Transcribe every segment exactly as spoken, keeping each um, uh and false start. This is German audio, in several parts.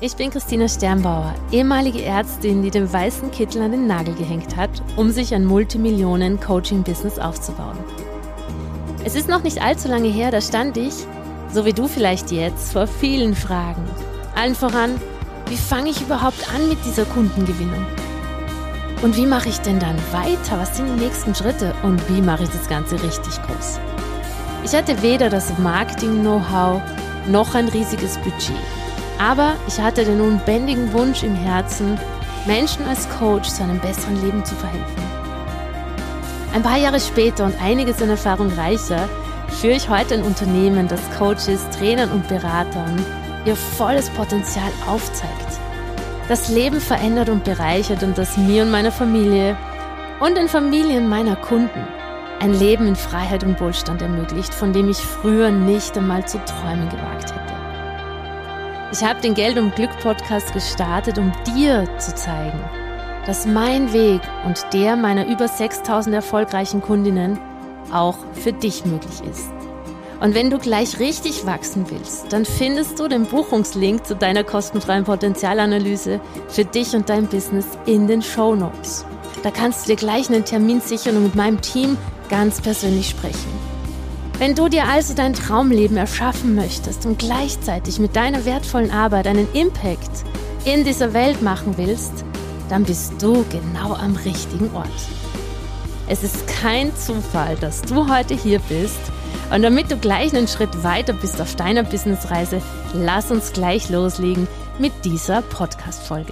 Ich bin Christina Sternbauer, ehemalige Ärztin, die den weißen Kittel an den Nagel gehängt hat, um sich ein Multimillionen-Coaching-Business aufzubauen. Es ist noch nicht allzu lange her, da stand ich, so wie du vielleicht jetzt, vor vielen Fragen. Allen voran, wie fange ich überhaupt an mit dieser Kundengewinnung? Und wie mache ich denn dann weiter? Was sind die nächsten Schritte? Und wie mache ich das Ganze richtig groß? Ich hatte weder das Marketing-Know-how noch ein riesiges Budget. Aber ich hatte den unbändigen Wunsch im Herzen, Menschen als Coach zu einem besseren Leben zu verhelfen. Ein paar Jahre später und einiges an Erfahrung reicher, führe ich heute ein Unternehmen, das Coaches, Trainern und Beratern ihr volles Potenzial aufzeigt, das Leben verändert und bereichert und das mir und meiner Familie und den Familien meiner Kunden ein Leben in Freiheit und Wohlstand ermöglicht, von dem ich früher nicht einmal zu träumen gewagt hätte. Ich habe den Geld und Glück Podcast gestartet, um dir zu zeigen, dass mein Weg und der meiner über sechstausend erfolgreichen Kundinnen auch für dich möglich ist. Und wenn du gleich richtig wachsen willst, dann findest du den Buchungslink zu deiner kostenfreien Potenzialanalyse für dich und dein Business in den Shownotes. Da kannst du dir gleich einen Termin sichern und mit meinem Team ganz persönlich sprechen. Wenn du dir also dein Traumleben erschaffen möchtest und gleichzeitig mit deiner wertvollen Arbeit einen Impact in dieser Welt machen willst, dann bist du genau am richtigen Ort. Es ist kein Zufall, dass du heute hier bist. Und damit du gleich einen Schritt weiter bist auf deiner Businessreise, lass uns gleich loslegen mit dieser Podcast-Folge.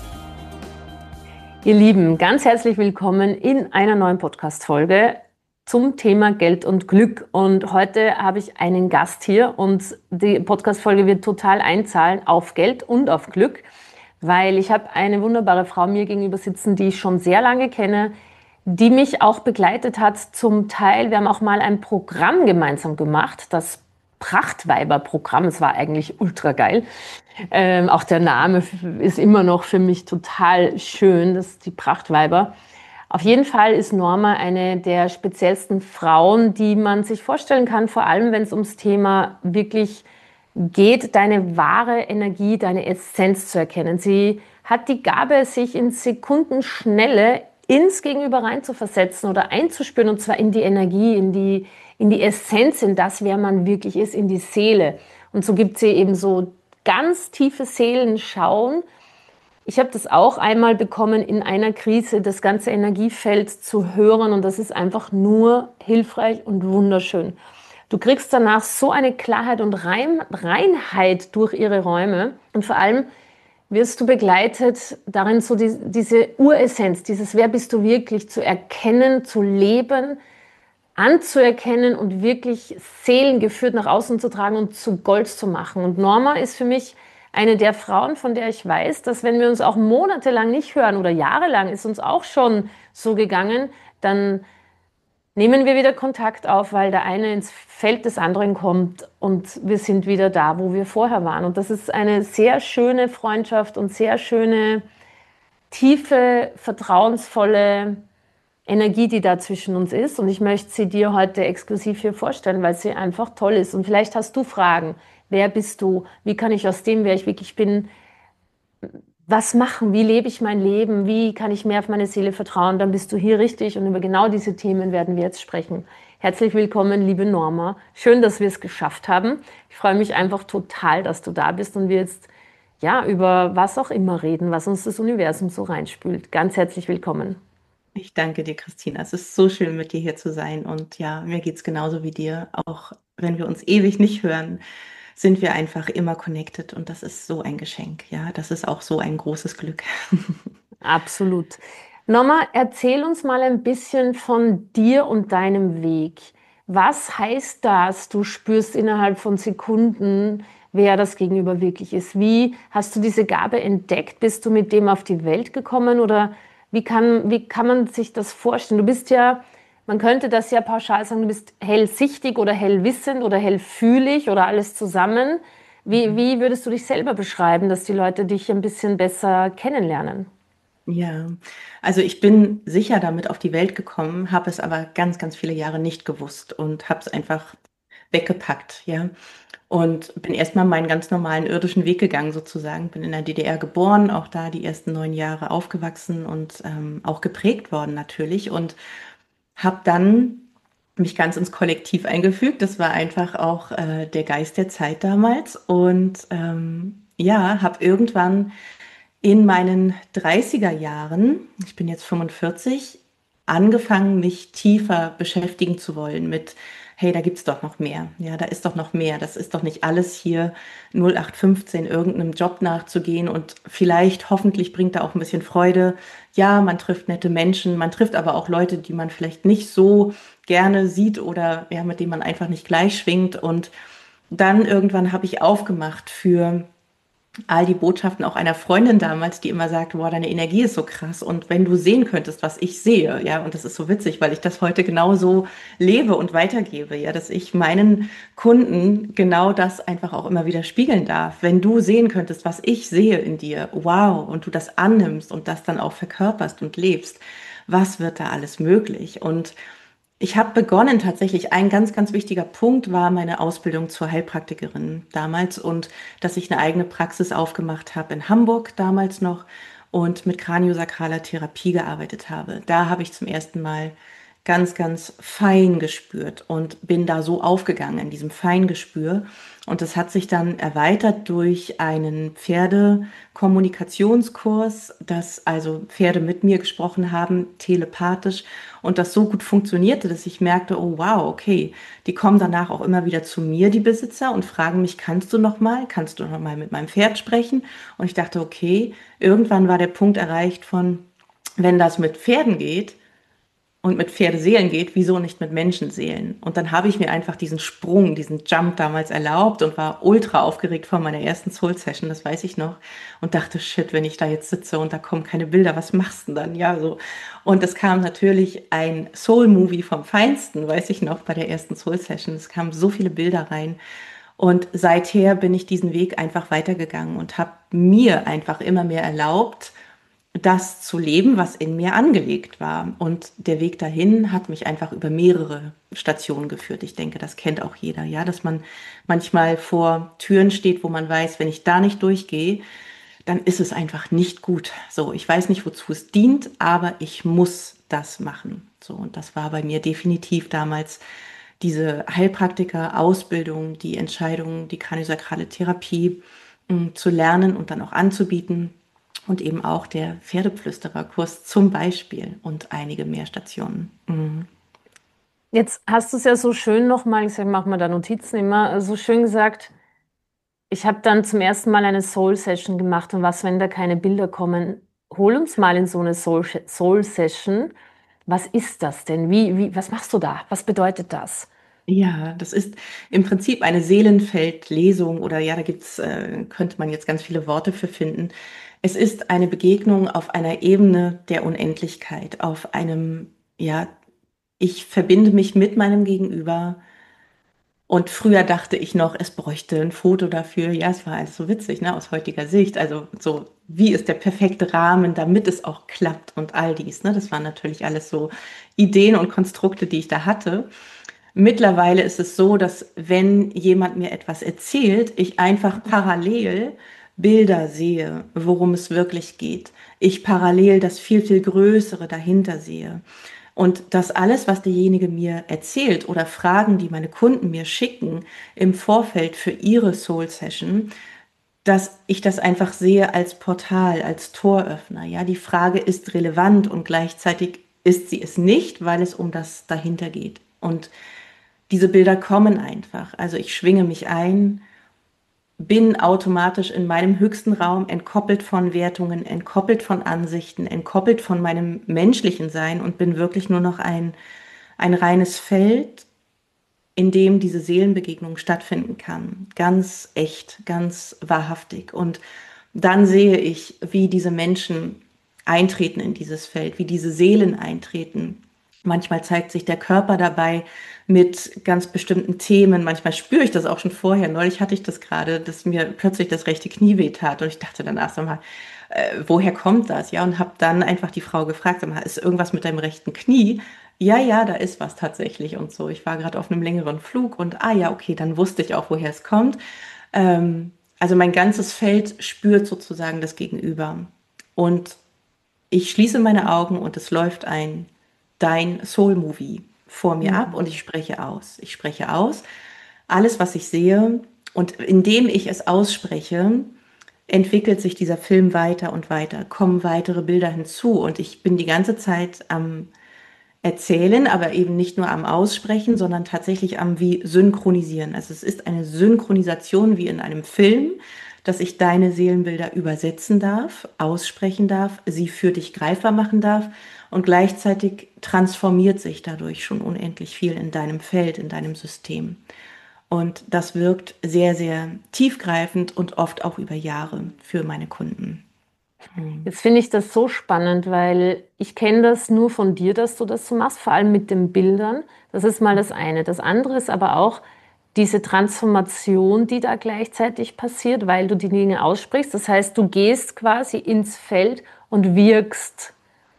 Ihr Lieben, ganz herzlich willkommen in einer neuen Podcast-Folge zum Thema Geld und Glück. Und heute habe ich einen Gast hier und die Podcast-Folge wird total einzahlen auf Geld und auf Glück, weil ich habe eine wunderbare Frau mir gegenüber sitzen, die ich schon sehr lange kenne, die mich auch begleitet hat zum Teil. Wir haben auch mal ein Programm gemeinsam gemacht, das Prachtweiber-Programm. Es war eigentlich ultra geil. Ähm, auch der Name ist immer noch für mich total schön, das ist die Prachtweiber. Auf jeden Fall ist Norma eine der speziellsten Frauen, die man sich vorstellen kann, vor allem wenn es ums Thema wirklich geht, deine wahre Energie, deine Essenz zu erkennen. Sie hat die Gabe, sich in Sekundenschnelle ins Gegenüber rein zu versetzen oder einzuspüren, und zwar in die Energie, in die, in die Essenz, in das, wer man wirklich ist, in die Seele. Und so gibt sie eben so ganz tiefe Seelenschauen. Ich habe das auch einmal bekommen in einer Krise, das ganze Energiefeld zu hören, und das ist einfach nur hilfreich und wunderschön. Du kriegst danach so eine Klarheit und Rein, Reinheit durch ihre Räume, und vor allem wirst du begleitet darin, so die, diese Uressenz, dieses Wer bist du wirklich zu erkennen, zu leben, anzuerkennen und wirklich seelengeführt nach außen zu tragen und zu Gold zu machen. Und Norma ist für mich eine der Frauen, von der ich weiß, dass wenn wir uns auch monatelang nicht hören oder jahrelang, ist uns auch schon so gegangen, dann nehmen wir wieder Kontakt auf, weil der eine ins Feld des anderen kommt und wir sind wieder da, wo wir vorher waren. Und das ist eine sehr schöne Freundschaft und sehr schöne, tiefe, vertrauensvolle Energie, die da zwischen uns ist. Und ich möchte sie dir heute exklusiv hier vorstellen, weil sie einfach toll ist. Und vielleicht hast du Fragen. Wer bist du? Wie kann ich aus dem, wer ich wirklich bin, was machen? Wie lebe ich mein Leben? Wie kann ich mehr auf meine Seele vertrauen? Dann bist du hier richtig, und über genau diese Themen werden wir jetzt sprechen. Herzlich willkommen, liebe Norma. Schön, dass wir es geschafft haben. Ich freue mich einfach total, dass du da bist und wir jetzt ja über was auch immer reden, was uns das Universum so reinspült. Ganz herzlich willkommen. Ich danke dir, Christina. Es ist so schön, mit dir hier zu sein. Und ja, mir geht es genauso wie dir. Auch wenn wir uns ewig nicht hören, sind wir einfach immer connected. Und das ist so ein Geschenk. Ja, das ist auch so ein großes Glück. Absolut. Norma, erzähl uns mal ein bisschen von dir und deinem Weg. Was heißt das? Du spürst innerhalb von Sekunden, wer das Gegenüber wirklich ist. Wie hast du diese Gabe entdeckt? Bist du mit dem auf die Welt gekommen oder Wie kann, wie kann man sich das vorstellen? Du bist ja, man könnte das ja pauschal sagen, du bist hellsichtig oder hellwissend oder hellfühlig oder alles zusammen. Wie, wie würdest du dich selber beschreiben, dass die Leute dich ein bisschen besser kennenlernen? Ja, also ich bin sicher damit auf die Welt gekommen, habe es aber ganz, ganz viele Jahre nicht gewusst und habe es einfach weggepackt, ja. Und bin erstmal meinen ganz normalen irdischen Weg gegangen sozusagen. Bin in der D D R geboren, auch da die ersten neun Jahre aufgewachsen und ähm, auch geprägt worden natürlich. Und habe dann mich ganz ins Kollektiv eingefügt. Das war einfach auch äh, der Geist der Zeit damals. Und ähm, ja, habe irgendwann in meinen dreißiger Jahren, ich bin jetzt fünfundvierzig, angefangen, mich tiefer beschäftigen zu wollen mit, hey, da gibt's doch noch mehr. Ja, da ist doch noch mehr. Das ist doch nicht alles hier null acht fünfzehn irgendeinem Job nachzugehen und vielleicht, hoffentlich bringt da auch ein bisschen Freude. Ja, man trifft nette Menschen, man trifft aber auch Leute, die man vielleicht nicht so gerne sieht oder ja, mit denen man einfach nicht gleich schwingt. Und dann irgendwann habe ich aufgemacht für all die Botschaften auch einer Freundin damals, die immer sagt, boah, deine Energie ist so krass und wenn du sehen könntest, was ich sehe, ja, und das ist so witzig, weil ich das heute genauso lebe und weitergebe, ja, dass ich meinen Kunden genau das einfach auch immer wieder spiegeln darf. Wenn du sehen könntest, was ich sehe in dir, wow, und du das annimmst und das dann auch verkörperst und lebst, was wird da alles möglich? Und ich habe begonnen tatsächlich, ein ganz, ganz wichtiger Punkt war meine Ausbildung zur Heilpraktikerin damals und dass ich eine eigene Praxis aufgemacht habe in Hamburg damals noch und mit kraniosakraler Therapie gearbeitet habe. Da habe ich zum ersten Mal ganz, ganz fein gespürt und bin da so aufgegangen in diesem Feingespür. Und das hat sich dann erweitert durch einen Pferdekommunikationskurs, dass also Pferde mit mir gesprochen haben, telepathisch. Und das so gut funktionierte, dass ich merkte, oh wow, okay, die kommen danach auch immer wieder zu mir, die Besitzer, und fragen mich, kannst du noch mal, kannst du noch mal mit meinem Pferd sprechen? Und ich dachte, okay, irgendwann war der Punkt erreicht von, wenn das mit Pferden geht, und mit Pferdeseelen geht, wieso nicht mit Menschenseelen? Und dann habe ich mir einfach diesen Sprung, diesen Jump damals erlaubt und war ultra aufgeregt vor meiner ersten Soul Session, das weiß ich noch. Und dachte, shit, wenn ich da jetzt sitze und da kommen keine Bilder, was machst du denn dann? Ja, so. Und es kam natürlich ein Soul-Movie vom Feinsten, weiß ich noch, bei der ersten Soul Session. Es kamen so viele Bilder rein. Und seither bin ich diesen Weg einfach weitergegangen und habe mir einfach immer mehr erlaubt, das zu leben, was in mir angelegt war. Und der Weg dahin hat mich einfach über mehrere Stationen geführt. Ich denke, das kennt auch jeder, ja, dass man manchmal vor Türen steht, wo man weiß, wenn ich da nicht durchgehe, dann ist es einfach nicht gut. So, ich weiß nicht, wozu es dient, aber ich muss das machen. So, und das war bei mir definitiv damals diese Heilpraktiker-Ausbildung, die Entscheidung, die kraniosakrale Therapie mh, zu lernen und dann auch anzubieten. Und eben auch der Pferdeflüstererkurs zum Beispiel und einige mehr Stationen. Mhm. Jetzt hast du es ja so schön nochmal, ich sage, mach mal da Notizen immer, so schön gesagt, ich habe dann zum ersten Mal eine Soul-Session gemacht und was, wenn da keine Bilder kommen? Hol uns mal in so eine Soul- Soul-Session. Was ist das denn? Wie, wie, was machst du da? Was bedeutet das? Ja, das ist im Prinzip eine Seelenfeldlesung oder ja, da gibt's, äh, könnte man jetzt ganz viele Worte für finden. Es ist eine Begegnung auf einer Ebene der Unendlichkeit, auf einem, ja, ich verbinde mich mit meinem Gegenüber. Und früher dachte ich noch, es bräuchte ein Foto dafür. Ja, es war alles so witzig, ne, aus heutiger Sicht. Also so, wie ist der perfekte Rahmen, damit es auch klappt und all dies, ne? Das waren natürlich alles so Ideen und Konstrukte, die ich da hatte. Mittlerweile ist es so, dass wenn jemand mir etwas erzählt, ich einfach parallel Bilder sehe, worum es wirklich geht. Ich parallel das viel, viel Größere dahinter sehe. Und das alles, was derjenige mir erzählt oder Fragen, die meine Kunden mir schicken im Vorfeld für ihre Soul Session, dass ich das einfach sehe als Portal, als Toröffner. Ja, die Frage ist relevant und gleichzeitig ist sie es nicht, weil es um das dahinter geht. Und diese Bilder kommen einfach. Also ich schwinge mich ein, bin automatisch in meinem höchsten Raum entkoppelt von Wertungen, entkoppelt von Ansichten, entkoppelt von meinem menschlichen Sein und bin wirklich nur noch ein, ein reines Feld, in dem diese Seelenbegegnung stattfinden kann. Ganz echt, ganz wahrhaftig. Und dann sehe ich, wie diese Menschen eintreten in dieses Feld, wie diese Seelen eintreten, Manchmal zeigt sich der Körper dabei mit ganz bestimmten Themen. Manchmal spüre ich das auch schon vorher. Neulich hatte ich das gerade, dass mir plötzlich das rechte Knie wehtat. Und ich dachte dann erst einmal, äh, woher kommt das? Ja, und habe dann einfach die Frau gefragt, sag mal, ist irgendwas mit deinem rechten Knie? Ja, ja, da ist was tatsächlich und so. Ich war gerade auf einem längeren Flug und ah ja, okay, dann wusste ich auch, woher es kommt. Ähm, also mein ganzes Feld spürt sozusagen das Gegenüber. Und ich schließe meine Augen und es läuft ein Dein Soul Movie vor mir ab und ich Mhm. spreche aus. Ich spreche aus alles, was ich sehe, und indem ich es ausspreche, entwickelt sich dieser Film weiter und weiter, kommen weitere Bilder hinzu und ich bin die ganze Zeit am Erzählen, aber eben nicht nur am Aussprechen, sondern tatsächlich am wie Synchronisieren. Also es ist eine Synchronisation wie in einem Film, dass ich deine Seelenbilder übersetzen darf, aussprechen darf, sie für dich greifbar machen darf und gleichzeitig transformiert sich dadurch schon unendlich viel in deinem Feld, in deinem System. Und das wirkt sehr, sehr tiefgreifend und oft auch über Jahre für meine Kunden. Hm. Jetzt finde ich das so spannend, weil ich kenne das nur von dir, dass du das so machst, vor allem mit den Bildern. Das ist mal das eine. Das andere ist aber auch diese Transformation, die da gleichzeitig passiert, weil du die Dinge aussprichst. Das heißt, du gehst quasi ins Feld und wirkst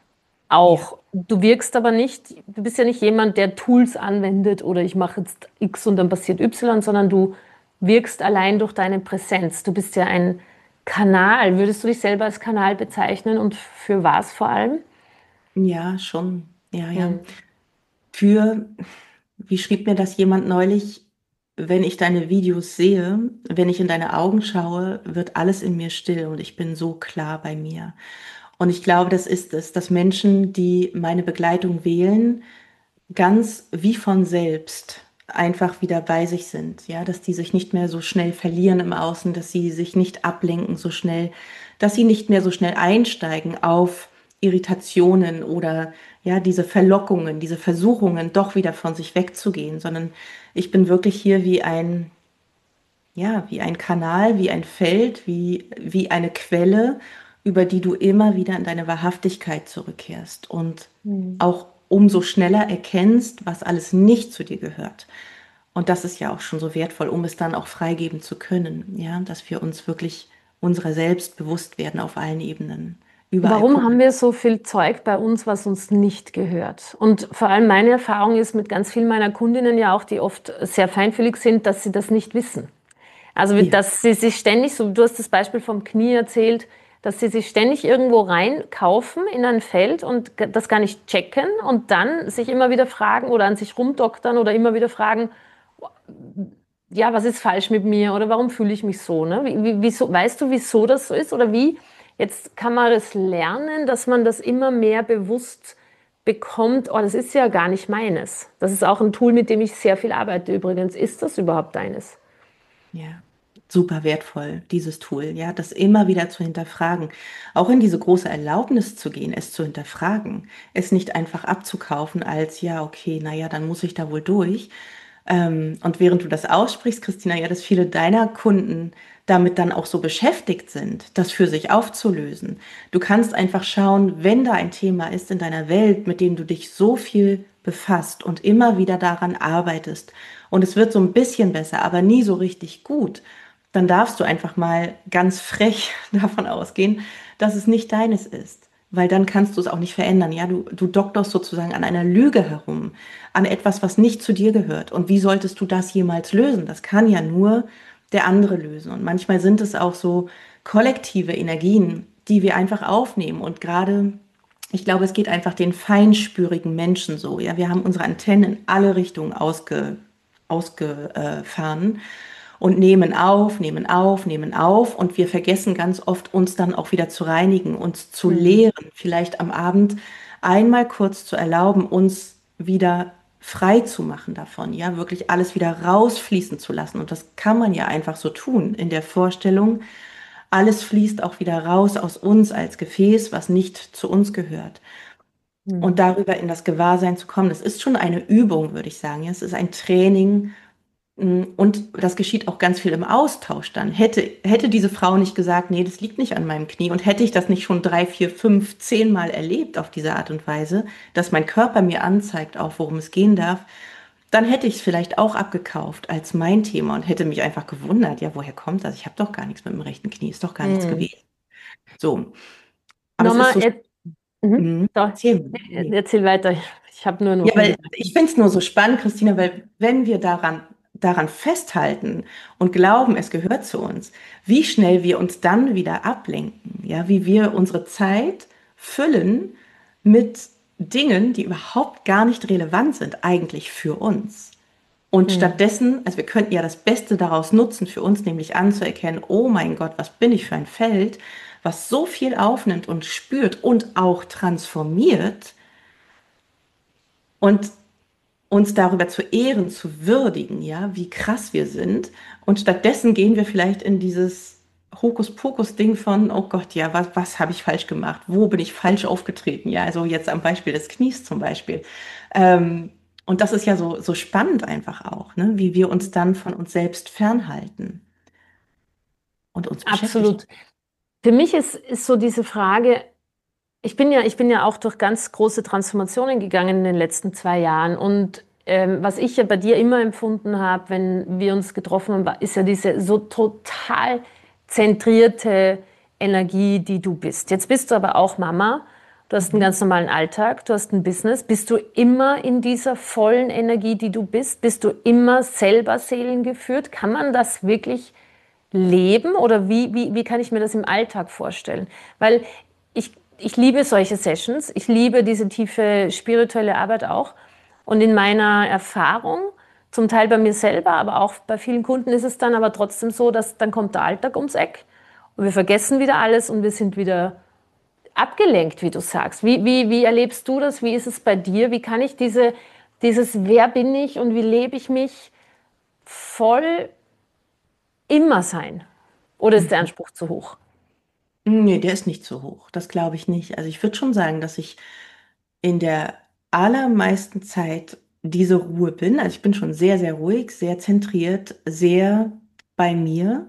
Ja. auch. Du wirkst aber nicht, du bist ja nicht jemand, der Tools anwendet oder ich mache jetzt X und dann passiert Y, sondern du wirkst allein durch deine Präsenz. Du bist ja ein Kanal. Würdest du dich selber als Kanal bezeichnen und für was vor allem? Ja, schon. Ja, ja. Hm. Für, wie schrieb mir das jemand neulich, wenn ich deine Videos sehe, wenn ich in deine Augen schaue, wird alles in mir still und ich bin so klar bei mir. Und ich glaube, das ist es, dass Menschen, die meine Begleitung wählen, ganz wie von selbst einfach wieder bei sich sind, ja, dass die sich nicht mehr so schnell verlieren im Außen, dass sie sich nicht ablenken so schnell, dass sie nicht mehr so schnell einsteigen auf Irritationen oder ja, diese Verlockungen, diese Versuchungen, doch wieder von sich wegzugehen, sondern ich bin wirklich hier wie ein, ja, wie ein Kanal, wie ein Feld, wie, wie eine Quelle, über die du immer wieder in deine Wahrhaftigkeit zurückkehrst und Hm. auch umso schneller erkennst, was alles nicht zu dir gehört. Und das ist ja auch schon so wertvoll, um es dann auch freigeben zu können, ja, dass wir uns wirklich unserer selbst bewusst werden auf allen Ebenen. Überall Warum haben gucken. wir so viel Zeug bei uns, was uns nicht gehört? Und vor allem meine Erfahrung ist mit ganz vielen meiner Kundinnen ja auch, die oft sehr feinfühlig sind, dass sie das nicht wissen. Also, Ja, dass sie sich ständig, so, du hast das Beispiel vom Knie erzählt, dass sie sich ständig irgendwo reinkaufen in ein Feld und g- das gar nicht checken und dann sich immer wieder fragen oder an sich rumdoktern oder immer wieder fragen, ja, was ist falsch mit mir oder warum fühle ich mich so, ne? Wie, wie, wieso, weißt du, wieso das so ist oder wie? Jetzt kann man das lernen, dass man das immer mehr bewusst bekommt, oh, das ist ja gar nicht meines. Das ist auch ein Tool, mit dem ich sehr viel arbeite übrigens. Ist das überhaupt deines? ja. Super wertvoll, dieses Tool, ja, das immer wieder zu hinterfragen, auch in diese große Erlaubnis zu gehen, es zu hinterfragen, es nicht einfach abzukaufen als, ja, okay, naja, dann muss ich da wohl durch. Ähm, und während du das aussprichst, Christina, ja, dass viele deiner Kunden damit dann auch so beschäftigt sind, das für sich aufzulösen. Du kannst einfach schauen, wenn da ein Thema ist in deiner Welt, mit dem du dich so viel befasst und immer wieder daran arbeitest und es wird so ein bisschen besser, aber nie so richtig gut, dann darfst du einfach mal ganz frech davon ausgehen, dass es nicht deines ist. Weil dann kannst du es auch nicht verändern. Ja, du, du doktorst sozusagen an einer Lüge herum, an etwas, was nicht zu dir gehört. Und wie solltest du das jemals lösen? Das kann ja nur der andere lösen. Und manchmal sind es auch so kollektive Energien, die wir einfach aufnehmen. Und gerade, ich glaube, es geht einfach den feinspürigen Menschen so. Ja, wir haben unsere Antennen in alle Richtungen ausge, ausgefahren und nehmen auf, nehmen auf, nehmen auf und wir vergessen ganz oft, uns dann auch wieder zu reinigen, uns zu Hm. leeren, vielleicht am Abend einmal kurz zu erlauben, uns wieder frei zu machen davon, ja, wirklich alles wieder rausfließen zu lassen. Und das kann man ja einfach so tun, in der Vorstellung, alles fließt auch wieder raus aus uns als Gefäß, was nicht zu uns gehört. Und Hm. darüber in das Gewahrsein zu kommen, das ist schon eine Übung, würde ich sagen. Ja, es ist ein Training, Mm, Und das geschieht auch ganz viel im Austausch dann. Hätte, hätte diese Frau nicht gesagt, nee, das liegt nicht an meinem Knie und hätte ich das nicht schon drei, vier, fünf, zehn Mal erlebt auf diese Art und Weise, dass mein Körper mir anzeigt, auch worum es gehen darf, dann hätte ich es vielleicht auch abgekauft als mein Thema und hätte mich einfach gewundert, ja, woher kommt das? Ich habe doch gar nichts mit dem rechten Knie, ist doch gar nichts Mhm. gewesen. So, aber es ist Nochmal, so, jetzt, mhm. mm, So, erzähl mir. erzähl weiter. Ich habe nur einen Ja, roten weil Gedanken. ich finde es nur so spannend, Christina, weil wenn wir daran, daran festhalten und glauben, es gehört zu uns, wie schnell wir uns dann wieder ablenken, ja, wie wir unsere Zeit füllen mit Dingen, die überhaupt gar nicht relevant sind eigentlich für uns. Und Mhm. stattdessen, also wir könnten ja das Beste daraus nutzen für uns, nämlich anzuerkennen, oh mein Gott, was bin ich für ein Feld, was so viel aufnimmt und spürt und auch transformiert. Und uns darüber zu ehren, zu würdigen, ja, wie krass wir sind. Und stattdessen gehen wir vielleicht in dieses Hokuspokus-Ding von, oh Gott, ja, was, was habe ich falsch gemacht? Wo bin ich falsch aufgetreten? Ja, also jetzt am Beispiel des Knies zum Beispiel. Ähm, und das ist ja so, so spannend einfach auch, ne? Wie wir uns dann von uns selbst fernhalten und uns beschäftigen. Absolut. Für mich ist, ist so diese Frage, ich bin ja, ich bin ja auch durch ganz große Transformationen gegangen in den letzten zwei Jahren. Und ähm, was ich ja bei dir immer empfunden habe, wenn wir uns getroffen haben, war- ist ja diese so total zentrierte Energie, die du bist. Jetzt bist du aber auch Mama. Du hast einen Mhm. ganz normalen Alltag, du hast ein Business. Bist du immer in dieser vollen Energie, die du bist? Bist du immer selber seelengeführt? Kann man das wirklich leben oder wie, wie, wie kann ich mir das im Alltag vorstellen? Weil ich, ich liebe solche Sessions, ich liebe diese tiefe spirituelle Arbeit auch. Und in meiner Erfahrung, zum Teil bei mir selber, aber auch bei vielen Kunden ist es dann aber trotzdem so, dass dann kommt der Alltag ums Eck und wir vergessen wieder alles und wir sind wieder abgelenkt, wie du sagst. Wie, wie, wie erlebst du das? Wie ist es bei dir? Wie kann ich diese, dieses Wer bin ich und wie lebe ich mich voll immer sein? Oder ist der Mhm. Anspruch zu hoch? Nee, der ist nicht so hoch. Das glaube ich nicht. Also ich würde schon sagen, dass ich in der allermeisten Zeit diese Ruhe bin. Also ich bin schon sehr, sehr ruhig, sehr zentriert, sehr bei mir.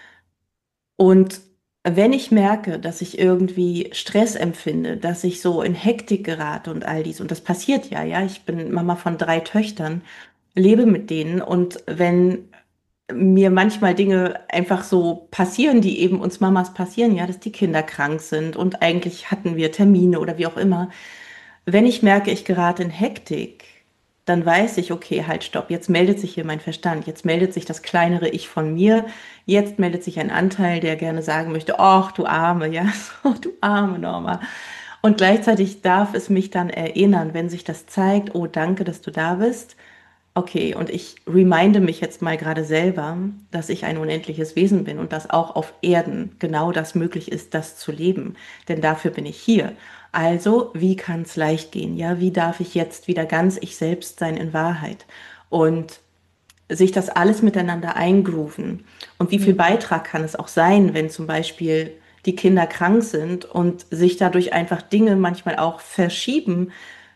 Und wenn ich merke, dass ich irgendwie Stress empfinde, dass ich so in Hektik gerate und all dies, und das passiert ja, ja, ich bin Mama von drei Töchtern, lebe mit denen und wenn mir manchmal Dinge einfach so passieren, die eben uns Mamas passieren, ja, dass die Kinder krank sind und eigentlich hatten wir Termine oder wie auch immer, wenn ich merke, ich gerate in Hektik, dann weiß ich, okay, halt, stopp, jetzt meldet sich hier mein Verstand, jetzt meldet sich das kleinere Ich von mir, jetzt meldet sich ein Anteil, der gerne sagen möchte, ach, du Arme, ja, so, du arme Norma. Und gleichzeitig darf es mich dann erinnern, wenn sich das zeigt, oh, danke, dass du da bist. Okay, und ich reminde mich jetzt mal gerade selber, dass ich ein unendliches Wesen bin und dass auch auf Erden genau das möglich ist, das zu leben. Denn dafür bin ich hier. Also, wie kann es leicht gehen? Ja, wie darf ich jetzt wieder ganz ich selbst sein in Wahrheit? Und sich das alles miteinander eingrooven. Und wie viel Mhm. Beitrag kann es auch sein, wenn zum Beispiel die Kinder krank sind und sich dadurch einfach Dinge manchmal auch verschieben,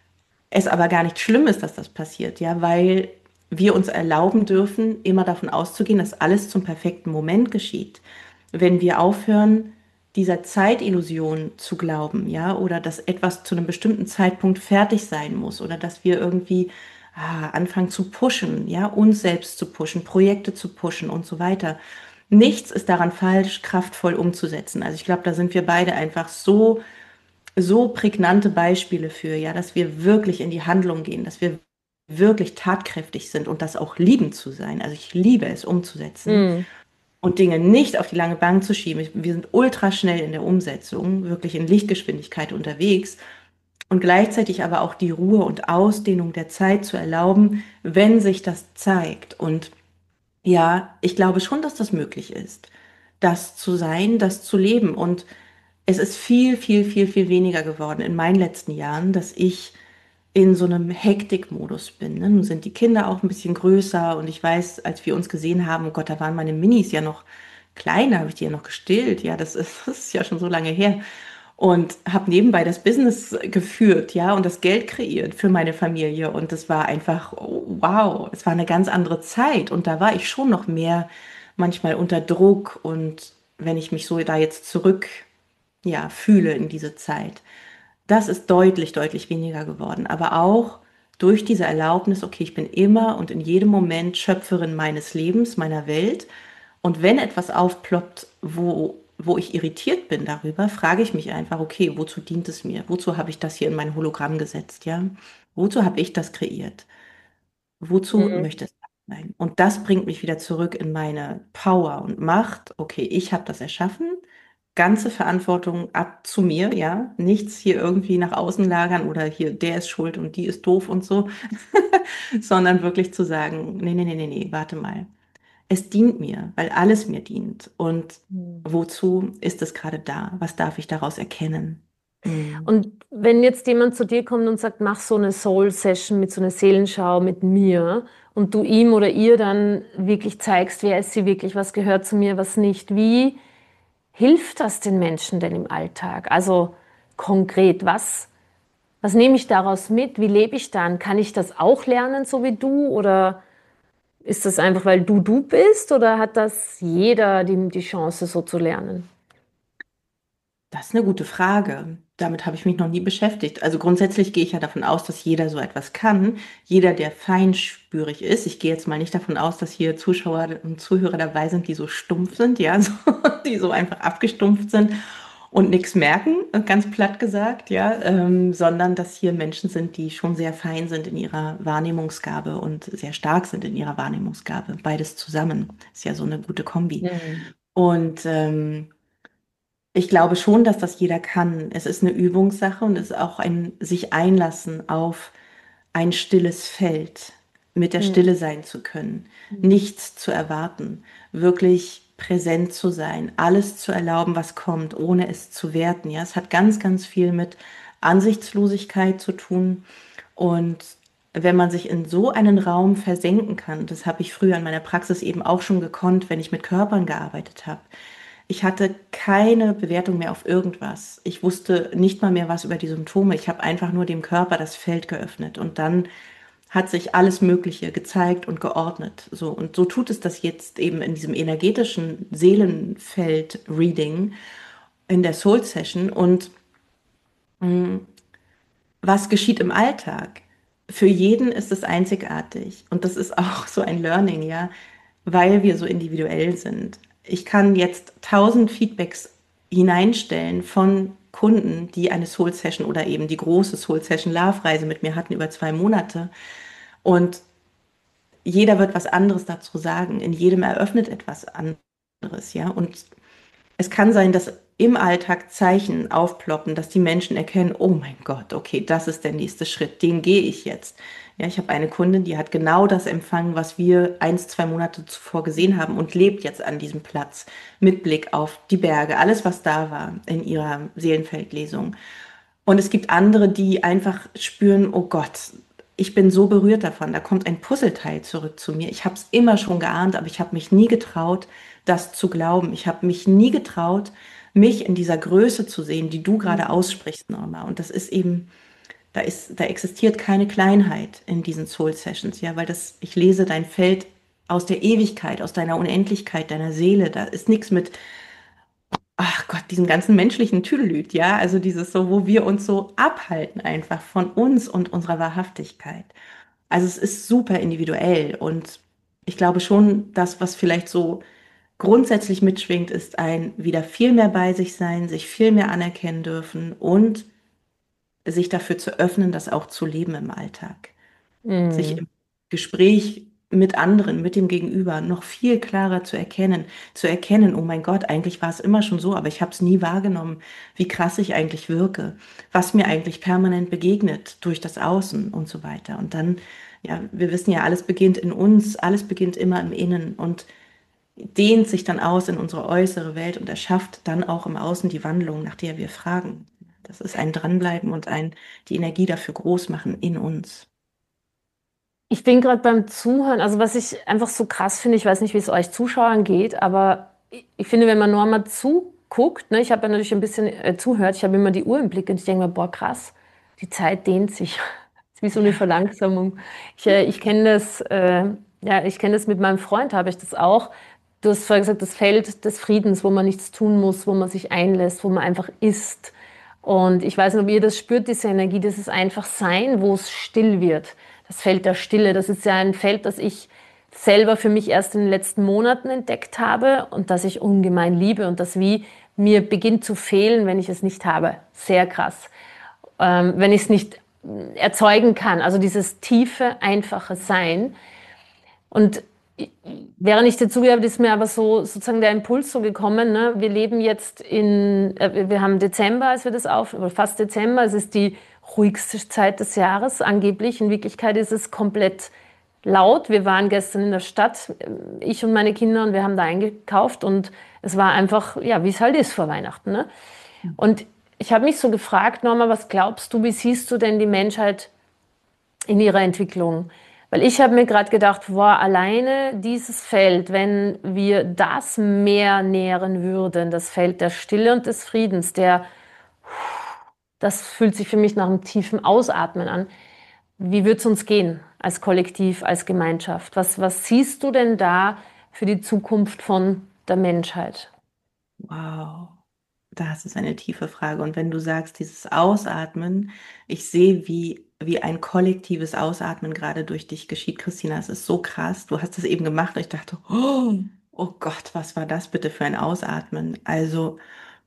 es aber gar nicht schlimm ist, dass das passiert, ja, weil wir uns erlauben dürfen, immer davon auszugehen, dass alles zum perfekten Moment geschieht. Wenn wir aufhören, dieser Zeitillusion zu glauben, ja, oder dass etwas zu einem bestimmten Zeitpunkt fertig sein muss oder dass wir irgendwie ah, anfangen zu pushen, ja, uns selbst zu pushen, Projekte zu pushen und so weiter. Nichts ist daran falsch, kraftvoll umzusetzen. Also ich glaube, da sind wir beide einfach so so prägnante Beispiele für, ja, dass wir wirklich in die Handlung gehen, dass wir wirklich tatkräftig sind und das auch lieben zu sein. Also ich liebe es umzusetzen Mhm. und Dinge nicht auf die lange Bank zu schieben. Wir sind ultra schnell in der Umsetzung, wirklich in Lichtgeschwindigkeit unterwegs und gleichzeitig aber auch die Ruhe und Ausdehnung der Zeit zu erlauben, wenn sich das zeigt. Und ja, ich glaube schon, dass das möglich ist, das zu sein, das zu leben. Und es ist viel, viel, viel, viel weniger geworden in meinen letzten Jahren, dass ich in so einem Hektikmodus bin. Ne? Nun sind die Kinder auch ein bisschen größer und ich weiß, als wir uns gesehen haben, oh Gott, da waren meine Minis ja noch kleiner, habe ich die ja noch gestillt. Ja, das ist, das ist ja schon so lange her. und habe nebenbei das Business geführt, ja, und das Geld kreiert für meine Familie. Und das war einfach, oh, wow, es war eine ganz andere Zeit. Und da war ich schon noch mehr manchmal unter Druck. Und wenn ich mich so da jetzt zurück, ja, fühle in diese Zeit, das ist deutlich, deutlich weniger geworden. Aber auch durch diese Erlaubnis, okay, ich bin immer und in jedem Moment Schöpferin meines Lebens, meiner Welt. Und wenn etwas aufploppt, wo, wo ich irritiert bin darüber, frage ich mich einfach, okay, wozu dient es mir? Wozu habe ich das hier in mein Hologramm gesetzt, ja? Wozu habe ich das kreiert? Wozu Mhm. möchte es sein? Und das bringt mich wieder zurück in meine Power und Macht. Okay, ich habe das erschaffen. Ganze Verantwortung ab zu mir, ja. Nichts hier irgendwie nach außen lagern oder hier, der ist schuld und die ist doof und so, sondern wirklich zu sagen, nee, nee, nee, nee, nee, warte mal. Es dient mir, weil alles mir dient. Und Mhm. wozu ist es gerade da? Was darf ich daraus erkennen? Hm. Und wenn jetzt jemand zu dir kommt und sagt, mach so eine Soul-Session mit so einer Seelenschau mit mir und du ihm oder ihr dann wirklich zeigst, wer ist sie wirklich, was gehört zu mir, was nicht, wie hilft das den Menschen denn im Alltag? Also konkret, was, was nehme ich daraus mit? Wie lebe ich dann? Kann ich das auch lernen, so wie du? Oder ist das einfach, weil du du bist? Oder hat das jeder die, die Chance, so zu lernen? Das ist eine gute Frage. Damit habe ich mich noch nie beschäftigt. Also grundsätzlich gehe ich ja davon aus, dass jeder so etwas kann. Jeder, der feinspürig ist. Ich gehe jetzt mal nicht davon aus, dass hier Zuschauer und Zuhörer dabei sind, die so stumpf sind, ja, so, die so einfach abgestumpft sind und nichts merken, ganz platt gesagt, ja, ähm, sondern dass hier Menschen sind, die schon sehr fein sind in ihrer Wahrnehmungsgabe und sehr stark sind in ihrer Wahrnehmungsgabe. Beides zusammen ist ja so eine gute Kombi. Mhm. Und ähm, ich glaube schon, dass das jeder kann. Es ist eine Übungssache und es ist auch ein sich einlassen auf ein stilles Feld, mit der Mhm. Stille sein zu können, nichts zu erwarten, wirklich präsent zu sein, alles zu erlauben, was kommt, ohne es zu werten. Ja, es hat ganz, ganz viel mit Ansichtslosigkeit zu tun. Und wenn man sich in so einen Raum versenken kann, das habe ich früher in meiner Praxis eben auch schon gekonnt, wenn ich mit Körpern gearbeitet habe. Ich hatte keine Bewertung mehr auf irgendwas. Ich wusste nicht mal mehr was über die Symptome. Ich habe einfach nur dem Körper das Feld geöffnet und dann hat sich alles Mögliche gezeigt und geordnet. So, und so tut es das jetzt eben in diesem energetischen Seelenfeld-Reading in der Soul Session. Und mh, was geschieht im Alltag? Für jeden ist es einzigartig. Und das ist auch so ein Learning, ja, weil wir so individuell sind. Ich kann jetzt tausend Feedbacks hineinstellen von Kunden, die eine Soul Session oder eben die große Soul Session Love Reise mit mir hatten über zwei Monate. Und jeder wird was anderes dazu sagen. In jedem eröffnet etwas anderes, ja. Und es kann sein, dass im Alltag Zeichen aufploppen, dass die Menschen erkennen, oh mein Gott, okay, das ist der nächste Schritt, den gehe ich jetzt. Ja, ich habe eine Kundin, die hat genau das empfangen, was wir eins, zwei Monate zuvor gesehen haben und lebt jetzt an diesem Platz mit Blick auf die Berge, alles, was da war in ihrer Seelenfeldlesung. Und es gibt andere, die einfach spüren, oh Gott, ich bin so berührt davon, da kommt ein Puzzleteil zurück zu mir. Ich habe es immer schon geahnt, aber ich habe mich nie getraut, das zu glauben. Ich habe mich nie getraut, mich in dieser Größe zu sehen, die du gerade Mhm. aussprichst, Norma. Und das ist eben, da ist, da existiert keine Kleinheit in diesen Soul Sessions, ja, weil das, ich lese dein Feld aus der Ewigkeit, aus deiner Unendlichkeit, deiner Seele. Da ist nichts mit, ach Gott, diesem ganzen menschlichen Tüdelüt, ja, also dieses so, wo wir uns so abhalten einfach von uns und unserer Wahrhaftigkeit. Also es ist super individuell und ich glaube schon, das, was vielleicht so grundsätzlich mitschwingt, ist ein wieder viel mehr bei sich sein, sich viel mehr anerkennen dürfen und sich dafür zu öffnen, das auch zu leben im Alltag. Sich Mhm. im Gespräch mit anderen, mit dem Gegenüber noch viel klarer zu erkennen, zu erkennen, oh mein Gott, eigentlich war es immer schon so, aber ich habe es nie wahrgenommen, wie krass ich eigentlich wirke, was mir eigentlich permanent begegnet durch das Außen und so weiter. Und dann, ja, wir wissen ja, alles beginnt in uns, alles beginnt immer im Innen und dehnt sich dann aus in unsere äußere Welt und erschafft dann auch im Außen die Wandlung, nach der wir fragen. Das ist ein Dranbleiben und ein die Energie dafür groß machen in uns. Ich bin gerade beim Zuhören, also was ich einfach so krass finde, ich weiß nicht, wie es euch Zuschauern geht, aber ich ich finde, wenn man Norma zuhört, guckt, ne, ich habe ja natürlich ein bisschen äh, zuhört, ich habe immer die Uhr im Blick und ich denke mir, boah, krass, die Zeit dehnt sich. Das ist wie so eine Ja. Verlangsamung. Ich, äh, ich kenne das, äh, ja, ich kenne das mit meinem Freund, habe ich das auch. Du hast vorher gesagt, das Feld des Friedens, wo man nichts tun muss, wo man sich einlässt, wo man einfach ist. Und ich weiß nicht, ob ihr das spürt, diese Energie, dieses einfach Sein, wo es still wird. Das Feld der Stille, das ist ja ein Feld, das ich selber für mich erst in den letzten Monaten entdeckt habe und das ich ungemein liebe und das wie mir beginnt zu fehlen, wenn ich es nicht habe. Sehr krass. Ähm, wenn ich es nicht erzeugen kann. Also dieses tiefe, einfache Sein. Und während ich dir zugehört habe, ist mir aber so sozusagen der Impuls so gekommen, ne? Wir leben jetzt in, äh, wir haben Dezember, als wir das auf, oder fast Dezember, es ist die ruhigste Zeit des Jahres angeblich. In Wirklichkeit ist es komplett laut. Wir waren gestern in der Stadt, äh, ich und meine Kinder, und wir haben da eingekauft und es war einfach, ja, wie es halt ist vor Weihnachten, ne? Und ich habe mich so gefragt, Norma, was glaubst du, wie siehst du denn die Menschheit in ihrer Entwicklung? Weil ich habe mir gerade gedacht, boah, alleine dieses Feld, wenn wir das mehr nähren würden, das Feld der Stille und des Friedens, der, das fühlt sich für mich nach einem tiefen Ausatmen an. Wie würde es uns gehen als Kollektiv, als Gemeinschaft? Was, was siehst du denn da für die Zukunft von der Menschheit? Wow, das ist eine tiefe Frage. Und wenn du sagst, dieses Ausatmen, ich sehe, wie, wie ein kollektives Ausatmen gerade durch dich geschieht, Christina. Es ist so krass. Du hast es eben gemacht und ich dachte, oh, oh Gott, was war das bitte für ein Ausatmen? Also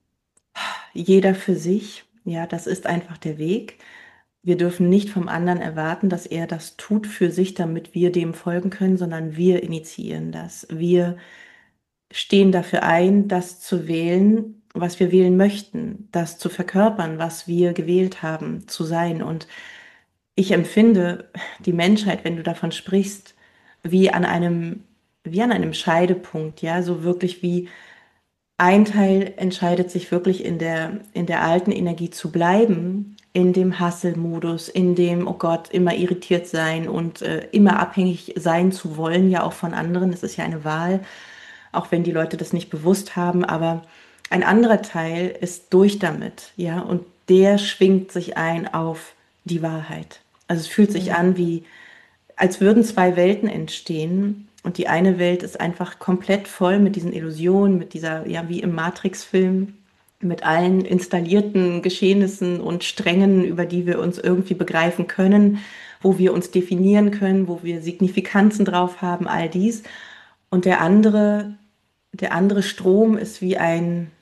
jeder für sich, ja, das ist einfach der Weg. Wir dürfen nicht vom anderen erwarten, dass er das tut für sich, damit wir dem folgen können, sondern wir initiieren das. Wir stehen dafür ein, das zu wählen, was wir wählen möchten, das zu verkörpern, was wir gewählt haben, zu sein. Und ich empfinde die Menschheit, wenn du davon sprichst, wie an einem, wie an einem Scheidepunkt, ja, so wirklich wie ein Teil entscheidet sich wirklich in der, in der alten Energie zu bleiben, in dem Hustle-Modus, in dem, oh Gott, immer irritiert sein und äh, immer abhängig sein zu wollen, ja auch von anderen. Das ist ja eine Wahl, auch wenn die Leute das nicht bewusst haben, aber ein anderer Teil ist durch damit, ja, und der schwingt sich ein auf die Wahrheit. Also es fühlt sich an wie, als würden zwei Welten entstehen und die eine Welt ist einfach komplett voll mit diesen Illusionen, mit dieser, ja, wie im Matrix-Film, mit allen installierten Geschehnissen und Strängen, über die wir uns irgendwie begreifen können, wo wir uns definieren können, wo wir Signifikanzen drauf haben, all dies. Und der andere, der andere Strom ist wie ein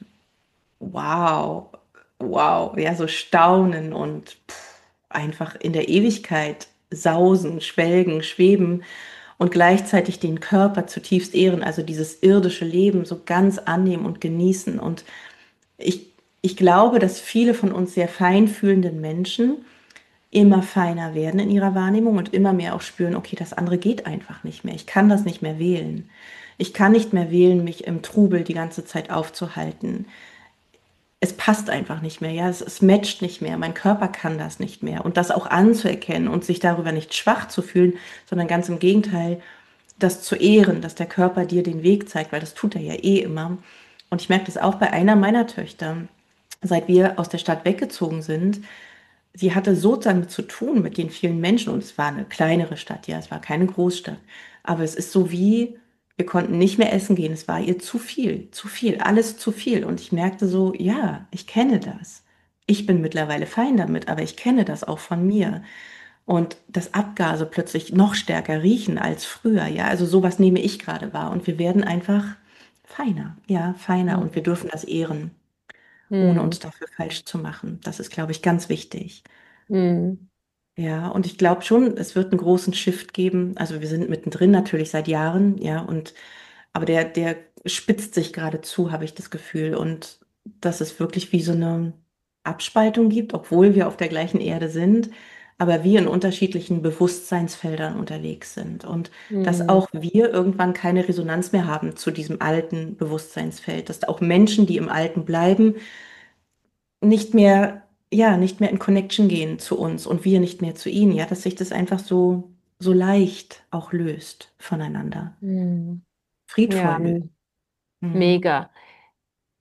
Wow, wow, ja, so staunen und pff, einfach in der Ewigkeit sausen, schwelgen, schweben und gleichzeitig den Körper zutiefst ehren, also dieses irdische Leben so ganz annehmen und genießen. Und ich, ich glaube, dass viele von uns sehr feinfühlenden Menschen immer feiner werden in ihrer Wahrnehmung und immer mehr auch spüren, okay, das andere geht einfach nicht mehr. Ich kann das nicht mehr wählen. Ich kann nicht mehr wählen, mich im Trubel die ganze Zeit aufzuhalten. Es passt einfach nicht mehr, ja, es, es matcht nicht mehr, mein Körper kann das nicht mehr. Und das auch anzuerkennen und sich darüber nicht schwach zu fühlen, sondern ganz im Gegenteil, das zu ehren, dass der Körper dir den Weg zeigt, weil das tut er ja eh immer. Und ich merke das auch bei einer meiner Töchter, seit wir aus der Stadt weggezogen sind. Sie hatte so damit zu tun mit den vielen Menschen und es war eine kleinere Stadt, ja, es war keine Großstadt. Aber es ist so wie, wir konnten nicht mehr essen gehen, es war ihr zu viel, zu viel, alles zu viel. Und ich merkte so, ja, ich kenne das. Ich bin mittlerweile fein damit, aber ich kenne das auch von mir. Und dass Abgase plötzlich noch stärker riechen als früher, ja, also sowas nehme ich gerade wahr. Und wir werden einfach feiner, ja, feiner. Und wir Hm. dürfen das ehren, ohne Hm. uns dafür falsch zu machen. Das ist, glaube ich, ganz wichtig. Hm. Ja, und ich glaube schon, es wird einen großen Shift geben. Also wir sind mittendrin natürlich seit Jahren, ja, und aber der, der spitzt sich gerade zu, habe ich das Gefühl. Und dass es wirklich wie so eine Abspaltung gibt, obwohl wir auf der gleichen Erde sind, aber wir in unterschiedlichen Bewusstseinsfeldern unterwegs sind. Und dass Hm. auch wir irgendwann keine Resonanz mehr haben zu diesem alten Bewusstseinsfeld. Dass auch Menschen, die im Alten bleiben, nicht mehr, ja, nicht mehr in Connection gehen zu uns und wir nicht mehr zu ihnen, ja, dass sich das einfach so, so leicht auch löst voneinander. Hm. Friedvoll Ja, löst. m- Mhm. mega.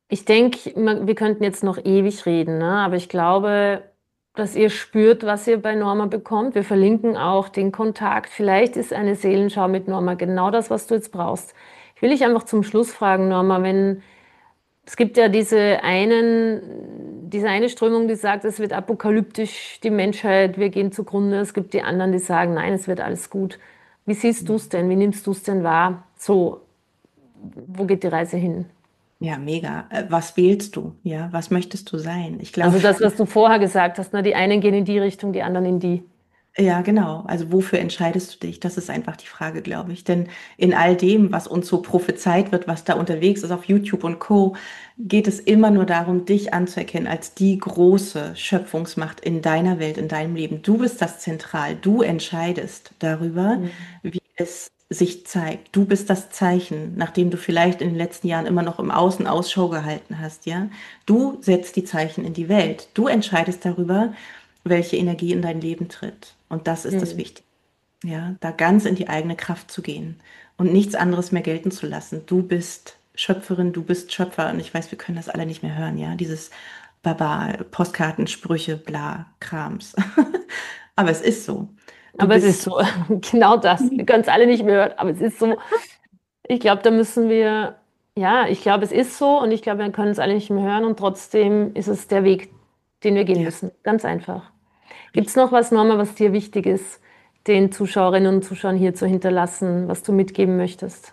Ich denke, wir könnten jetzt noch ewig reden, ne? Aber ich glaube, dass ihr spürt, was ihr bei Norma bekommt. Wir verlinken auch den Kontakt. Vielleicht ist eine Seelenschau mit Norma genau das, was du jetzt brauchst. Ich will dich einfach zum Schluss fragen, Norma, wenn es gibt ja diese einen, diese eine Strömung, die sagt, es wird apokalyptisch, die Menschheit, wir gehen zugrunde. Es gibt die anderen, die sagen, nein, es wird alles gut. Wie siehst du es denn? Wie nimmst du es denn wahr? So, wo geht die Reise hin? Ja, mega. Äh, Was wählst du? Ja, was möchtest du sein? Ich glaube, Also das, was du vorher gesagt hast, ne? Die einen gehen in die Richtung, die anderen in die. ja, genau. Also wofür entscheidest du dich? Das ist einfach die Frage, glaube ich. Denn in all dem, was uns so prophezeit wird, was da unterwegs ist auf YouTube und Co., geht es immer nur darum, dich anzuerkennen als die große Schöpfungsmacht in deiner Welt, in deinem Leben. Du bist das Zentral. Du entscheidest darüber, Mhm. wie es sich zeigt. Du bist das Zeichen, nachdem du vielleicht in den letzten Jahren immer noch im Außen Ausschau gehalten hast, ja? Du setzt die Zeichen in die Welt. Du entscheidest darüber, welche Energie in dein Leben tritt. Und das ist das Mhm. Wichtige, ja, da ganz in die eigene Kraft zu gehen und nichts anderes mehr gelten zu lassen. Du bist Schöpferin, du bist Schöpfer und ich weiß, wir können das alle nicht mehr hören, ja, dieses Baba, Postkarten, Sprüche, bla, Krams. Aber es ist so. Du Aber es ist bist, so, genau das. Wir können es alle nicht mehr hören, aber es ist so. Ich glaube, da müssen wir, ja, ich glaube, es ist so und ich glaube, wir können es alle nicht mehr hören und trotzdem ist es der Weg, den wir gehen ja, müssen. Ganz einfach. Gibt es richtig. noch was, Norma, was dir wichtig ist, den Zuschauerinnen und Zuschauern hier zu hinterlassen, was du mitgeben möchtest?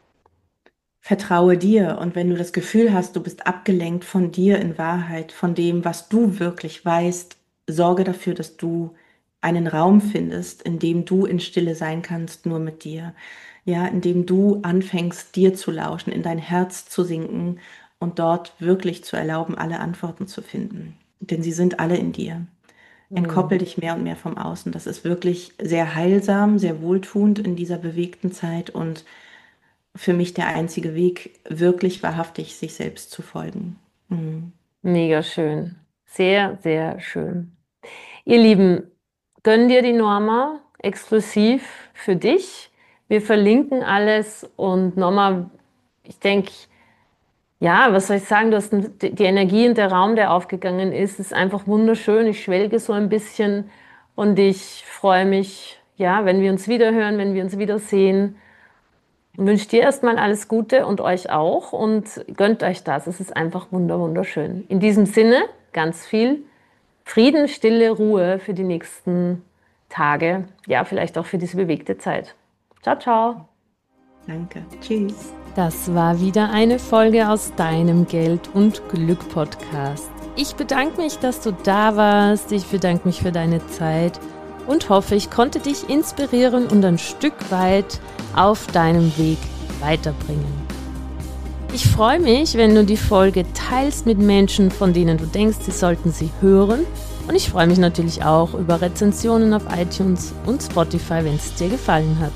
Vertraue dir und wenn du das Gefühl hast, du bist abgelenkt von dir in Wahrheit, von dem, was du wirklich weißt, sorge dafür, dass du einen Raum findest, in dem du in Stille sein kannst, nur mit dir. Ja, in dem du anfängst, dir zu lauschen, in dein Herz zu sinken und dort wirklich zu erlauben, alle Antworten zu finden. Denn sie sind alle in dir. Entkoppel Hm. dich mehr und mehr vom Außen. Das ist wirklich sehr heilsam, sehr wohltuend in dieser bewegten Zeit und für mich der einzige Weg, wirklich wahrhaftig sich selbst zu folgen. Mhm. Mega schön. Sehr, sehr schön. Ihr Lieben, gönn dir die Norma exklusiv für dich. Wir verlinken alles und Norma, ich denke, ja, was soll ich sagen? Du hast ein- die die Energie und der Raum, der aufgegangen ist, ist einfach wunderschön. Ich schwelge so ein bisschen und ich freue mich, ja, wenn wir uns wiederhören, wenn wir uns wiedersehen. Und wünsche dir erstmal alles Gute und euch auch und gönnt euch das. Es ist einfach wunder, wunderschön. In diesem Sinne, ganz viel Frieden, Stille, Ruhe für die nächsten Tage. Ja, vielleicht auch für diese bewegte Zeit. Ciao, ciao. Danke. Tschüss. Das war wieder eine Folge aus deinem Geld und Glück Podcast. Ich bedanke mich, dass du da warst. Ich bedanke mich für deine Zeit und hoffe, ich konnte dich inspirieren und ein Stück weit auf deinem Weg weiterbringen. Ich freue mich, wenn du die Folge teilst mit Menschen, von denen du denkst, sie sollten sie hören. Und ich freue mich natürlich auch über Rezensionen auf iTunes und Spotify, wenn es dir gefallen hat.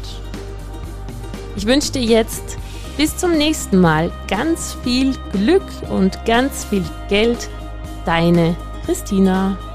Ich wünsche dir jetzt bis zum nächsten Mal ganz viel Glück und ganz viel Geld. Deine Christina.